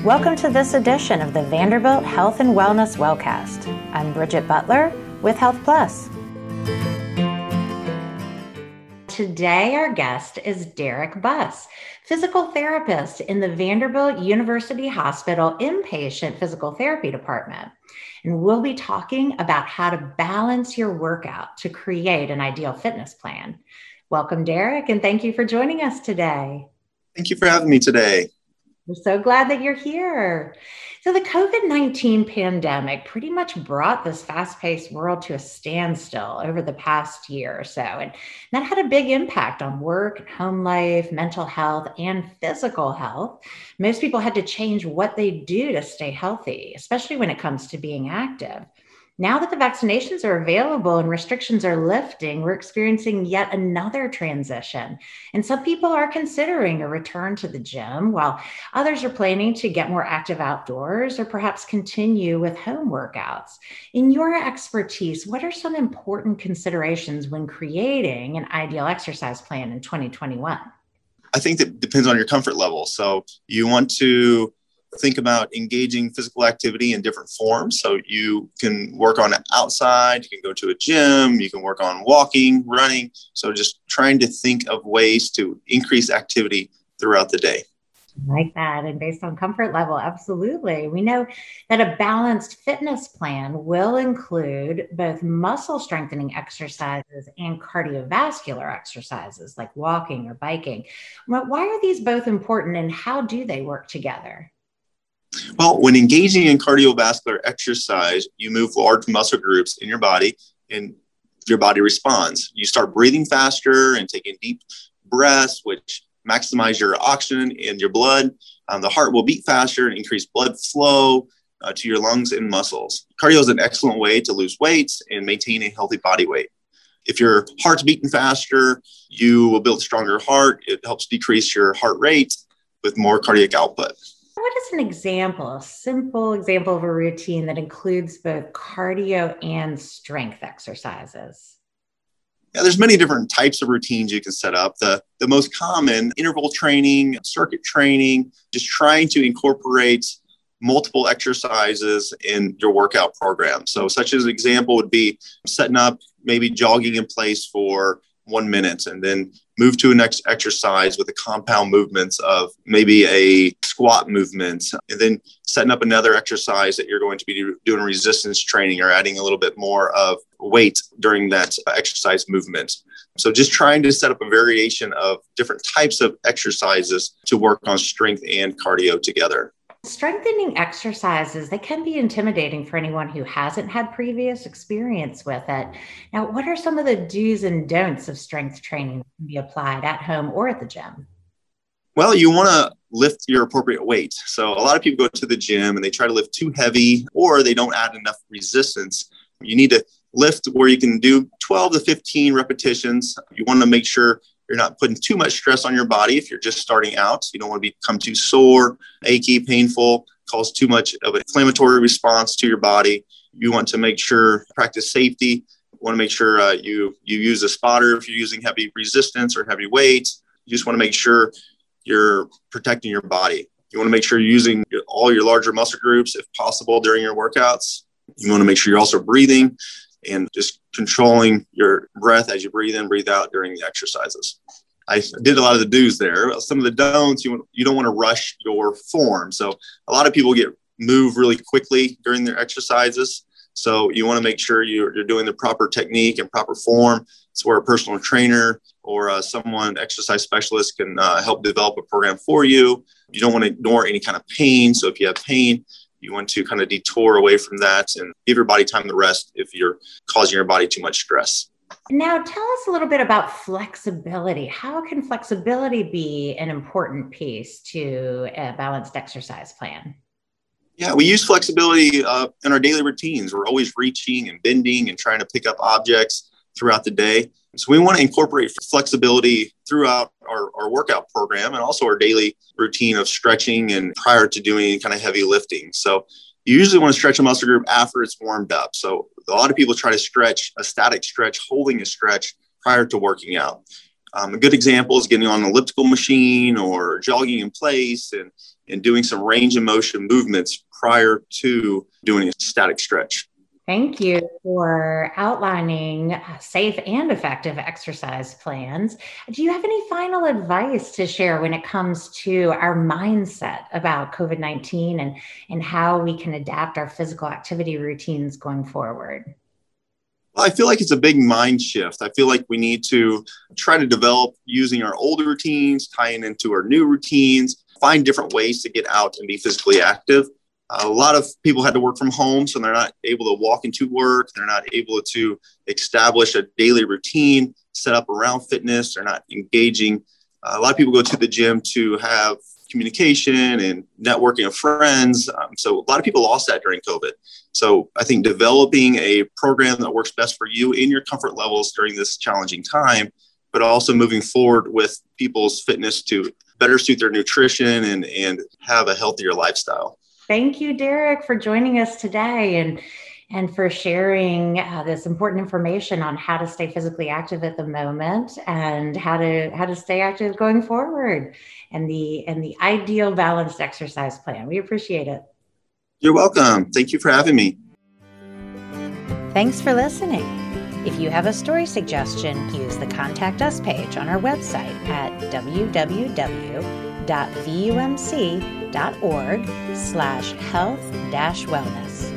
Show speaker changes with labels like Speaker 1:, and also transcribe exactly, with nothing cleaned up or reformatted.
Speaker 1: Welcome to this edition of the Vanderbilt Health and Wellness Wellcast. I'm Bridget Butler with Health Plus. Today, our guest is Derek Buss, physical therapist in the Vanderbilt University Hospital Inpatient Physical Therapy Department. And we'll be talking about how to balance your workout to create an ideal fitness plan. Welcome, Derek, and thank you for joining us today.
Speaker 2: Thank you for having me today.
Speaker 1: We're so glad that you're here. So the COVID nineteen pandemic pretty much brought this fast-paced world to a standstill over the past year or so. And that had a big impact on work, home life, mental health, and physical health. Most people had to change what they do to stay healthy, especially when it comes to being active. Now that the vaccinations are available and restrictions are lifting, we're experiencing yet another transition. And some people are considering a return to the gym, while others are planning to get more active outdoors or perhaps continue with home workouts. In your expertise, what are some important considerations when creating an ideal exercise plan in twenty twenty-one?
Speaker 2: I think that depends on your comfort level. So you want to think about engaging physical activity in different forms. So you can work on it outside, you can go to a gym, you can work on walking, running. So just trying to think of ways to increase activity throughout the day.
Speaker 1: I like that. And based on comfort level, absolutely. We know that a balanced fitness plan will include both muscle strengthening exercises and cardiovascular exercises like walking or biking. Why are these both important and how do they work together?
Speaker 2: Well, when engaging in cardiovascular exercise, you move large muscle groups in your body and your body responds. You start breathing faster and taking deep breaths, which maximize your oxygen in your blood. Um, the heart will beat faster and increase blood flow uh, to your lungs and muscles. Cardio is an excellent way to lose weight and maintain a healthy body weight. If your heart's beating faster, you will build a stronger heart. It helps decrease your heart rate with more cardiac output.
Speaker 1: What is an example, a simple example of a routine that includes both cardio and strength exercises?
Speaker 2: Yeah, there's many different types of routines you can set up. The, the most common, interval training, circuit training, just trying to incorporate multiple exercises in your workout program. So such as an example would be setting up maybe jogging in place for one minute and then move to a next exercise with the compound movements of maybe a squat movement, and then setting up another exercise that you're going to be doing resistance training or adding a little bit more of weight during that exercise movement. So just trying to set up a variation of different types of exercises to work on strength and cardio together.
Speaker 1: Strengthening exercises, they can be intimidating for anyone who hasn't had previous experience with it. Now, what are some of the do's and don'ts of strength training that can be applied at home or at the gym?
Speaker 2: Well, you want to lift your appropriate weight. So a lot of people go to the gym and they try to lift too heavy or they don't add enough resistance. You need to lift where you can do twelve to fifteen repetitions. You want to make sure you're not putting too much stress on your body if you're just starting out. You don't want to become too sore, achy, painful, cause too much of an inflammatory response to your body. You want to make sure, practice safety. You want to make sure uh, you, you use a spotter if you're using heavy resistance or heavy weights. You just want to make sure you're protecting your body. You want to make sure you're using all your larger muscle groups if possible during your workouts. You want to make sure you're also breathing and just controlling your breath as you breathe in, breathe out during the exercises. I did a lot of the do's there. Some of the don'ts, you, want, you don't want to rush your form. So a lot of people get move really quickly during their exercises. So you want to make sure you're, you're doing the proper technique and proper form. It's where a personal trainer or uh, someone, exercise specialist can uh, help develop a program for you. You don't want to ignore any kind of pain. So if you have pain, you want to kind of detour away from that and give your body time to rest if you're causing your body too much stress.
Speaker 1: Now, tell us a little bit about flexibility. How can flexibility be an important piece to a balanced exercise plan?
Speaker 2: Yeah, we use flexibility uh, in our daily routines. We're always reaching and bending and trying to pick up objects throughout the day. So we want to incorporate flexibility throughout our, our workout program and also our daily routine of stretching and prior to doing any kind of heavy lifting. So you usually want to stretch a muscle group after it's warmed up. So a lot of people try to stretch a static stretch, holding a stretch prior to working out. Um, a good example is getting on an elliptical machine or jogging in place and and doing some range of motion movements prior to doing a static stretch.
Speaker 1: Thank you for outlining safe and effective exercise plans. Do you have any final advice to share when it comes to our mindset about COVID nineteen and, and how we can adapt our physical activity routines going forward?
Speaker 2: Well, I feel like it's a big mind shift. I feel like we need to try to develop using our old routines, tying into our new routines, find different ways to get out and be physically active. A lot of people had to work from home, so they're not able to walk into work. They're not able to establish a daily routine set up around fitness. They're not engaging. Uh, a lot of people go to the gym to have communication and networking of friends. Um, so a lot of people lost that during COVID. So I think developing a program that works best for you in your comfort levels during this challenging time, but also moving forward with people's fitness to better suit their nutrition and, and have a healthier lifestyle.
Speaker 1: Thank you, Derek, for joining us today and, and for sharing uh, this important information on how to stay physically active at the moment and how to how to stay active going forward and the and the ideal balanced exercise plan. We appreciate it.
Speaker 2: You're welcome. Thank you for having me.
Speaker 1: Thanks for listening. If you have a story suggestion, use the Contact Us page on our website at w w w dot v u m c dot org slash health dash wellness.